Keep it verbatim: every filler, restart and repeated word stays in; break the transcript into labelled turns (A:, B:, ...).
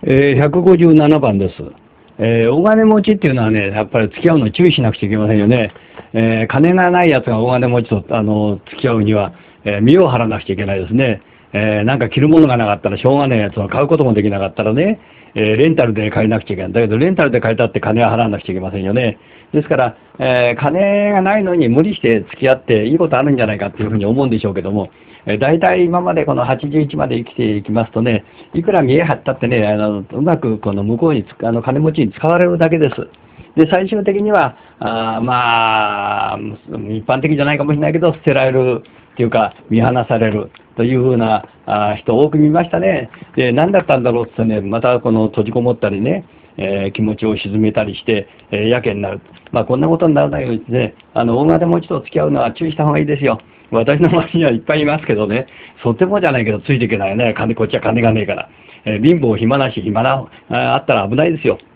A: えー、ひゃくごじゅうななばんです。えー、大金持ちっていうのはね、やっぱり付き合うの注意しなくちゃいけませんよね。えー、金がないやつが大金持ちとあの付き合うには、えー、身を張らなくちゃいけないですね。えー、なんか着るものがなかったらしょうがないやつを買うこともできなかったらね、えー、レンタルで借りなくちゃいけない。だけど、レンタルで借りたって金は払わなくちゃいけませんよね。ですから、えー、金がないのに無理して付き合っていいことあるんじゃないかっていうふうに思うんでしょうけども、えー、大体今までこのはちじゅういちまで生きていきますとね、いくら見え張ったってね、あのうまくこの向こうにつあの金持ちに使われるだけです。で、最終的には、あまあ、一般的じゃないかもしれないけど、捨てられるっていうか、見放されるというふうなあ人多く見ましたね。で、何だったんだろうってね、またこの閉じこもったりね、えー、気持ちを沈めたりして、えー、やけになる。まあ、こんなことにならないようにね、あの、大金持ちと付き合うのは注意した方がいいですよ。私の周りにはいっぱいいますけどね、とてもじゃないけどついていけないね。金、こっちは金がねえから。えー、貧乏、暇なし、暇な、ああったら危ないですよ。